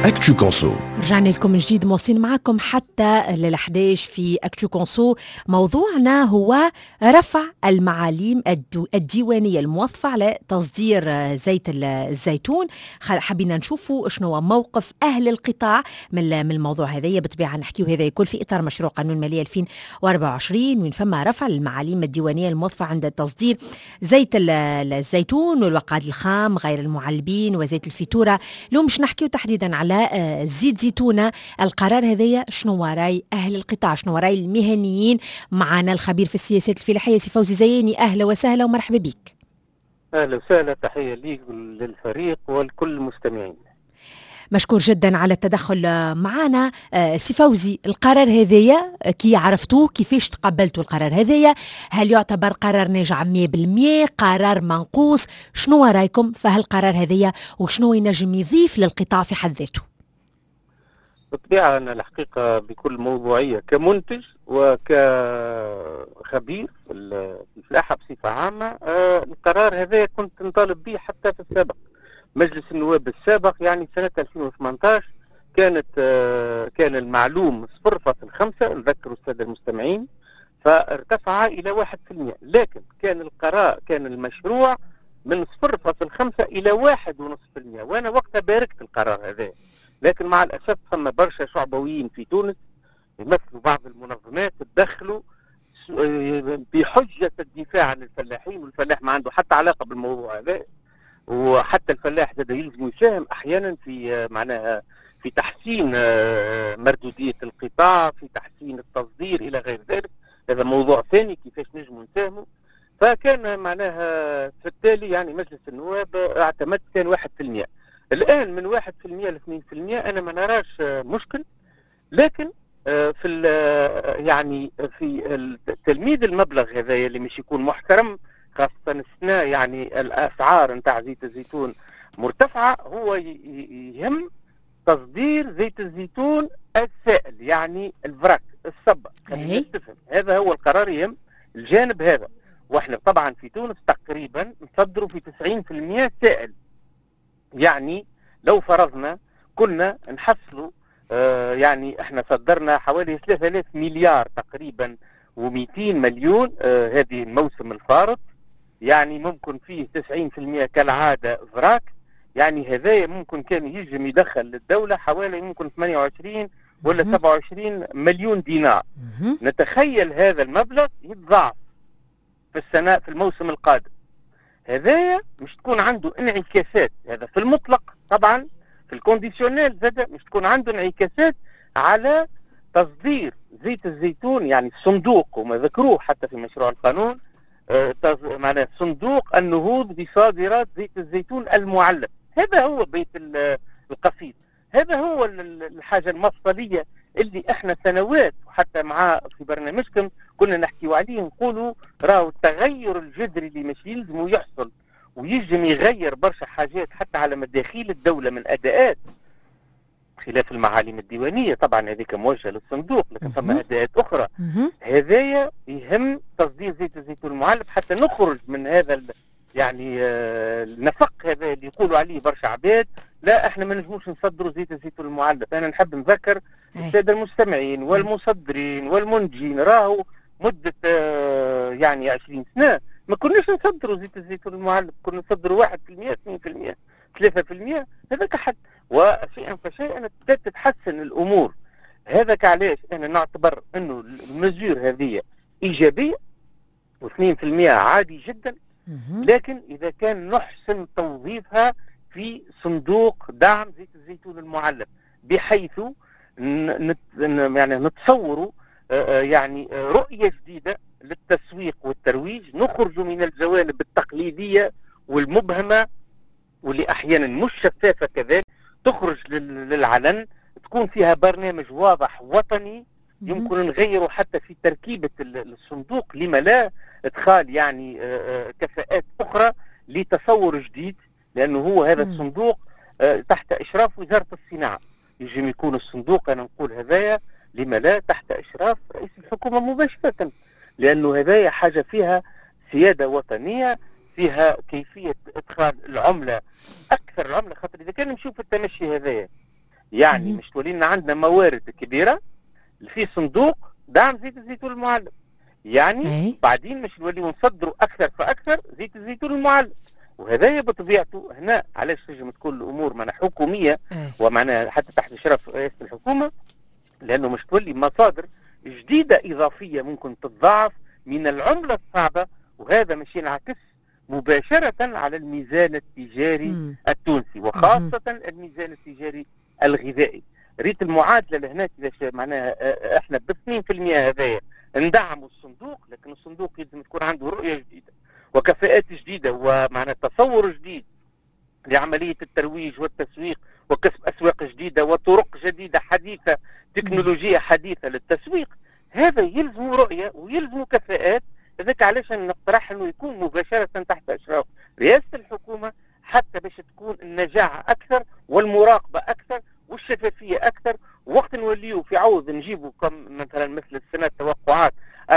أكتو كونسو. رجعنا لكم من جديد مواصلين معكم حتى لل11 في أكتو كونسو. موضوعنا هو رفع المعاليم الديوانية الموظفة على تصدير زيت الزيتون. حبينا نشوفوا شنو هو موقف أهل القطاع من الموضوع هذا. بالطبيعة نحكيو هذا يكون في إطار مشروع قانون المالية 2024 وين فما رفع المعاليم الديوانية الموظفة عند تصدير زيت الزيتون والوقاد الخام غير المعلبين وزيت الفيتورة. اليوم مش نحكيو تحديدا على زيت زيتونة. القرار هذايا شنو وراي أهل القطاع، شنو وراي المهنيين؟ معنا الخبير في السياسات الفلاحية سي فوزي زياني. أهلا وسهلا ومرحبا بك. أهلا وسهلا، تحية ليك وللفريق ولكل المستمعين. مشكور جدا على التدخل معنا. سي فوزي، القرار هذايا كي عرفتوه كيفاش تقبلتوا القرار هذايا؟ هل يعتبر قرار ناجع 100%؟ قرار منقوص؟ شنو رايكم في هالقرار هذايا وشنو ينجم يضيف للقطاع في حد ذاته؟ بالطبيعة أنا الحقيقة بكل موضوعية كمنتج وكخبير في الفلاحة بصفة عامة، القرار هذا كنت نطالب به حتى في السابق. مجلس النواب السابق يعني سنة 2018 كان المعلوم 0.5، نذكر السادة المستمعين، فارتفع إلى 1%، لكن كان القرار كان المشروع من 0.5 إلى 1.5%، وأنا وقتها باركت القرار هذا. لكن مع الأسف ثم برشا شعبويين في تونس يمثلوا بعض المنظمات تدخلوا بحجة الدفاع عن الفلاحين، والفلاح ما عنده حتى علاقة بالموضوع هذا، وحتى الفلاح هذا يلزم يساهم أحيانا في معناها في تحسين مردودية القطاع، في تحسين التصدير إلى غير ذلك. هذا موضوع ثاني كيفاش نجموا نساهموا. فكان معناها في التالي يعني مجلس النواب اعتمد كان 1%. الآن من 1% ل 2% أنا ما نراش مشكل، لكن في يعني في تلميذ المبلغ هذا اللي مش يكون محترم، خاصة السنة يعني الأسعار نتاع زيت الزيتون مرتفعة. هو يهم تصدير زيت الزيتون السائل، يعني الفراك الصب. خلينا نتفهم، هذا هو القرار، يهم الجانب هذا. واحنا طبعا في تونس تقريبا نصدروا في 90% سائل. يعني لو فرضنا كنا نحصلوا يعني احنا صدرنا حوالي 3000 مليار تقريبا و200 مليون هذه الموسم الفارط، يعني ممكن فيه 90% كالعادة فراك. يعني هذا ممكن كان يجم يدخل للدولة حوالي ممكن 28 ولا 27 مليون دينار. نتخيل هذا المبلغ يتضاعف في السنة في الموسم القادم. هذايا مش تكون عنده انعكاسات، هذا في المطلق طبعا، في الكونديشنال زاد مش تكون عنده انعكاسات على تصدير زيت الزيتون. يعني الصندوق وما ذكروه حتى في مشروع القانون، معناه صندوق النهوض بصادرات زيت الزيتون المعلب. هذا هو بيت القصيد، هذا هو الحاجة المفصلية اللي احنا سنوات وحتى مع في برنامجكم كنا نحكيوا عليه، نقولوا راهو التغير الجذري اللي مش يلزم يحصل ويجم يغير برشا حاجات حتى على مداخيل الدولة من أداءات، خلاف المعالم الديوانية طبعا هذيك موجهة للصندوق، لكن ثم أداءات أخرى. هذايا يهم تصدير زيت الزيتون المعلب حتى نخرج من هذا يعني النفق هذا اللي يقولوا عليه برشا عباد، لا احنا ما نجموش نصدروا زيت الزيتون المعلب. انا نحب نذكر السادة المستمعين والمصدرين والمنتجين، راهو مدة يعني 20 سنة ما كناش نصدروا زيت الزيتون المعلب، كنا نصدروا 1%، 2%، 3%، هذاك حد. وشيئا فشيئا بدأت تتحسن الأمور. هذاك علاش أنا نعتبر أنه المزور هذه إيجابية، و2% عادي جدا، لكن إذا كان نحسن توظيفها في صندوق دعم زيت الزيتون المعلب، بحيث يعني نتصوروا يعني رؤية جديدة للتسويق والترويج، نخرج من الجوانب التقليدية والمبهمة واللي أحيانا مش شفافة كذلك، تخرج للعلن، تكون فيها برنامج واضح وطني يمكن نغيره حتى في تركيبة الصندوق. لما لا ادخال يعني كفاءات أخرى لتصور جديد، لأنه هو هذا الصندوق تحت إشراف وزارة الصناعة. يجب يكون الصندوق، أنا نقول هذايا لما لا تحت إشراف رئيس الحكومة مباشرة، لأنه هذايا حاجة فيها سيادة وطنية، فيها كيفية إدخال العملة، أكثر العملة. خاطر إذا كان نشوف التمشي هذايا يعني مش تولينا عندنا موارد كبيره في صندوق دعم زيت الزيتون المعلب، يعني بعدين مش نوليو نصدروا اكثر فاكثر زيت الزيتون المعلب. وهذايا بطبيعته هنا علاش تنجم تكون الامور معناها حكوميه ومعناها حتى تحت اشراف رئاسه الحكومه، لانه مش تولي مصادر جديده اضافيه ممكن تتضاعف من العمله الصعبه، وهذا مش ينعكس مباشره على الميزان التجاري التونسي وخاصه الميزان التجاري الغذائي. ريت المعادله لهنا كيفاش معناها احنا ب 2% هذايا ندعموا الصندوق، لكن الصندوق لازم تكون عنده رؤيه جديده وكفاءات جديده ومعنى تصور جديد لعمليه الترويج والتسويق وكسب اسواق جديده وطرق جديده حديثه تكنولوجيا حديثه للتسويق. هذا يلزم رؤيه ويلزم كفاءات. هذاك علاش نقترح انه يكون مباشره تحت اشراف رئاسه الحكومه حتى باش تكون النجاعه اكثر والمراقبه اكثر والشفافيه اكثر. وقت نوليو في عوض نجيبوا كم مثلا مثل السنه توقعات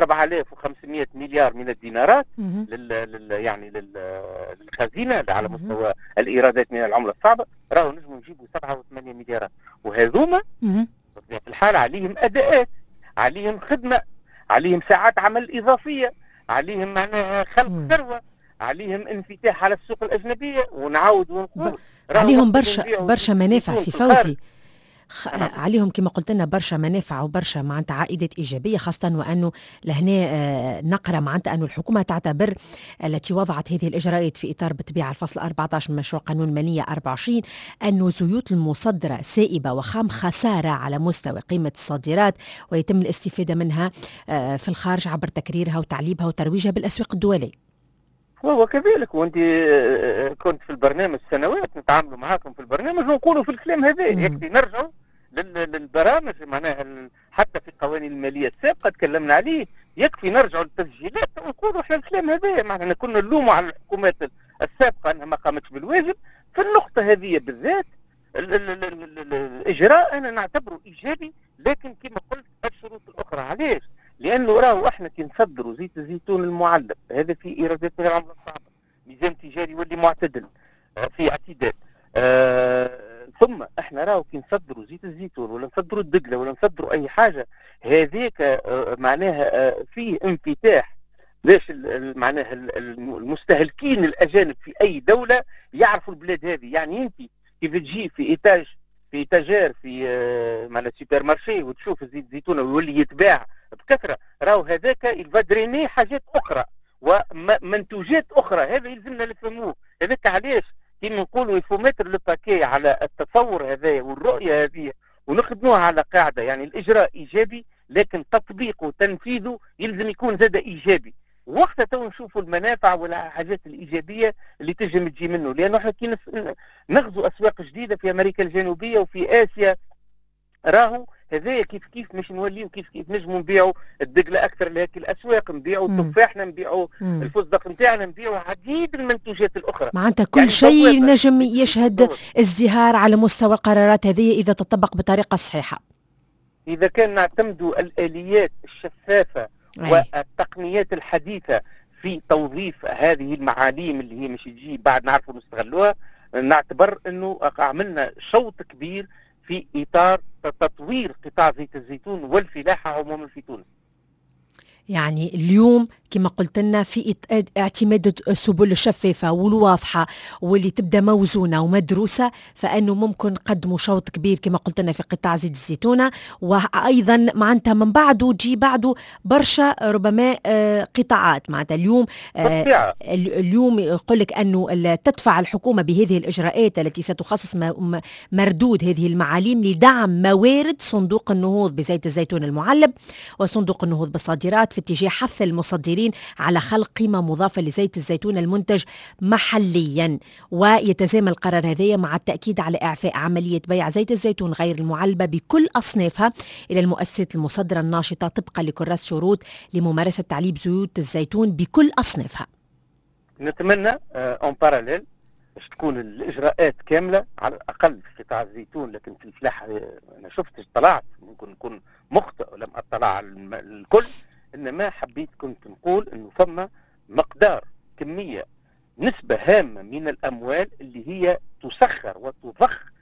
4500 مليار من الدينارات يعني للخزينه على مستوى الايرادات من العمله الصعبه، راهو نجموا نجيبوا 7 و8 مليارات، وهذوما في الحال عليهم اداءات، عليهم خدمه، عليهم ساعات عمل اضافيه، عليهم معناها خلق ثروه، عليهم انفتاح على السوق الاجنبيه. ونعاود ونقول عليهم برشا منافع سي فوزي، عليهم كما قلت لنا برشا منافع وبرشا معناتها عائدات ايجابيه، خاصه وانه لهنا نقرا معناتها انه الحكومه تعتبر التي وضعت هذه الاجراءات في اطار بالطبيعه الفصل 14 من مشروع قانون الماليه 24 انه الزيوت المصدره سائبه وخام خساره على مستوى قيمه الصادرات، ويتم الاستفاده منها في الخارج عبر تكريرها وتعليبها وترويجها بالاسواق الدوليه. وكذلك وانت كنت في البرنامج سنوات نتعاملوا معاكم في البرنامج ونقولوا في الكلام هذا. يكفي نرجعوا للبرامج معناها حتى في القوانين الماليه السابقه تكلمنا عليه، يكفي نرجعوا للتسجيلات ونقولوا احنا الكلام هذا معناها كنا نلوموا على الحكومات السابقه انها ما قامتش بالواجب. في النقطه هذه بالذات الاجراء انا نعتبره ايجابي، لكن كما قلت الشروط الاخرى. علاش؟ لانه راهو احنا كي نصدروا زيت الزيتون المعلب هذا في ايرادات من العمله الصعبه، ميزان تجاري يولي معتدل في اعتدال. ثم احنا راهو كي نصدروا زيت الزيتون ولا نصدروا الدقله ولا نصدروا اي حاجه هذيك معناها فيه انفتاح باش معناها المستهلكين الاجانب في اي دوله يعرفوا البلاد هذه. يعني انت كيف تجي في ايتاجير في معناها سوبر مارشي وتشوف الزيت الزيتون ويولي يتباع بكثره، راهو هذاك الفادريني حاجات اخرى ومنتوجات اخرى. هذا يلزمنا نفهموه. هذاك علاش كيما نقولوا يفومتر لو باكي على التصور هذايا والرؤيه هذه ونخدموها على قاعده. يعني الاجراء ايجابي لكن تطبيقه وتنفيذه يلزم يكون زاد ايجابي. وقتها تو نشوفوا المنافع والحاجات الايجابيه اللي تجي تجي منه. لانه احنا كي نغزو اسواق جديده في امريكا الجنوبيه وفي اسيا، راهو هذايا كيف مش نوليو كيف نجموا نبيعوا الدقله اكثر لهيك الاسواق، نبيعوا التفاحنا، نبيعوا الفستق نتاعنا، نبيعوا عديد المنتوجات الاخرى. معناتها كل يعني شيء نجم يشهد ازدهار على مستوى القرارات هذه اذا تطبق بطريقه صحيحه، اذا كان نعتمدوا الاليات الشفافه والتقنيات الحديثه في توظيف هذه المعاليم اللي هي مش تجي بعد نعرفوا نستغلوها. نعتبر انه عملنا شوط كبير في اطار تطوير قطاع زيت الزيتون والفلاحه عموما في تونس. يعني اليوم كما قلت لنا في اعتماد السبل الشفافة والواضحة واللي تبدأ موزونة ومدروسة، فأنه ممكن نقدموا شوط كبير كما قلت لنا في قطاع زيت الزيتونة. وأيضا معناتها من بعده تجي بعده برشا ربما قطاعات. معناتها اليوم يقول لك أنه تدفع الحكومة بهذه الإجراءات التي ستخصص مردود هذه المعاليم لدعم موارد صندوق النهوض بزيت الزيتون المعلب وصندوق النهوض بالصادرات في اتجاه حث المصدرين على خلق قيمة مضافة لزيت الزيتون المنتج محليا. ويتزامن القرار هذا مع التأكيد على إعفاء عملية بيع زيت الزيتون غير المعلبة بكل أصنافها إلى المؤسسات المصدرة الناشطة طبقا لكراسة شروط لممارسة تعليب زيوت الزيتون بكل أصنافها. نتمنى اون باراليل باش تكون الاجراءات كامله على الاقل في قطاع الزيتون، لكن في الفلاحه انا شفت اطلعت، ممكن نكون مخطئ ولم اطلع على الكل، انما حبيت كنت نقول انه ثم مقدار كميه نسبه هامه من الاموال اللي هي تسخر وتضخ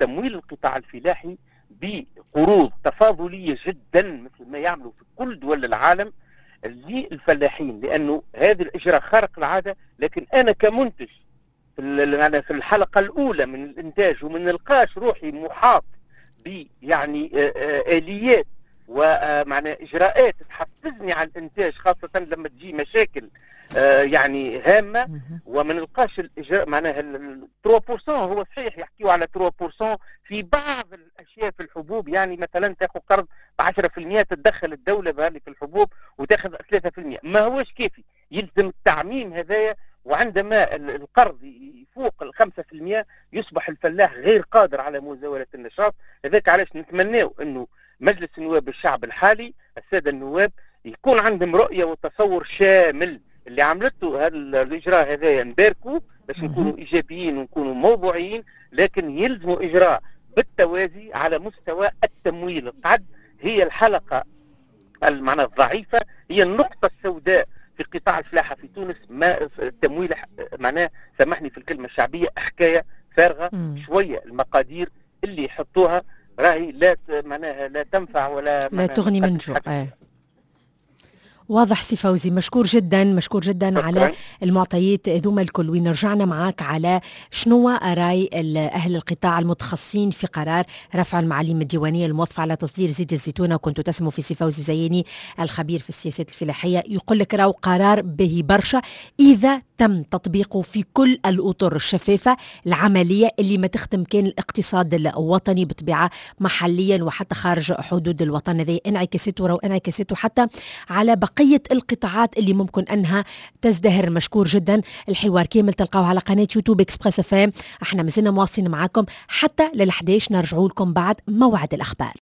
تمويل القطاع الفلاحي بقروض تفاضلية جدا مثل ما يعملوا في كل دول العالم للفلاحين، لأنه هذا الإجراء خارق العادة. لكن أنا كمنتج في الحلقة الأولى من الإنتاج ومن نلقاش روحي محاط يعني آليات ومعنى إجراءات تحفزني على الإنتاج، خاصة لما تجي مشاكل يعني هامة، وما نلقاش الإجراء معناها 3%. هو صحيح يحكيوا على 3% في بعض الأشياء في الحبوب، يعني مثلا تاخذ قرض ب 10% تتدخل الدولة بهذه في الحبوب وتاخذ 3%، ما هوش كافي، يلزم التعميم هذايا. وعندما القرض يفوق 5% يصبح الفلاح غير قادر على مزاولة النشاط. لذلك علاش نتمناو أنه مجلس النواب الشعب الحالي السادة النواب يكون عندهم رؤية وتصور شامل. اللي عملته هذا الإجراء هذايا نباركوا باش نكونوا إيجابيين ونكونوا موضوعيين، لكن يلزموا إجراء بالتوازي على مستوى التمويل. القعد هي الحلقة المعنى الضعيفة، هي النقطة السوداء في قطاع الفلاحة في تونس. ما التمويل معناه، سامحني في الكلمة الشعبية، حكاية فارغة شوية. المقادير اللي يحطوها راهي لا معناها لا تنفع ولا لا تغني من جوع. واضح سي فوزي، مشكور جدا مشكور جدا على المعطيات ذوما الكل. وين رجعنا معك على شنو راي أهل القطاع المتخصصين في قرار رفع المعاليم الديوانية الموظفة على تصدير زيت الزيتون. وكنت تسمو في سي فوزي زياني الخبير في السياسات الفلاحية، يقول لك راهو قرار به برشا إذا تم تطبيقه في كل الأطر الشفافة العملية اللي ما تخدم كان الاقتصاد الوطني بطبيعة محليا وحتى خارج حدود الوطن. هذه انعكاسته حتى على بقية القطاعات اللي ممكن أنها تزدهر. مشكور جدا. الحوار كامل تلقاوه على قناة يوتيوب إكسبريس FM. احنا مازلنا مواصلين معاكم حتى لل11 نرجعوا لكم بعد موعد الأخبار.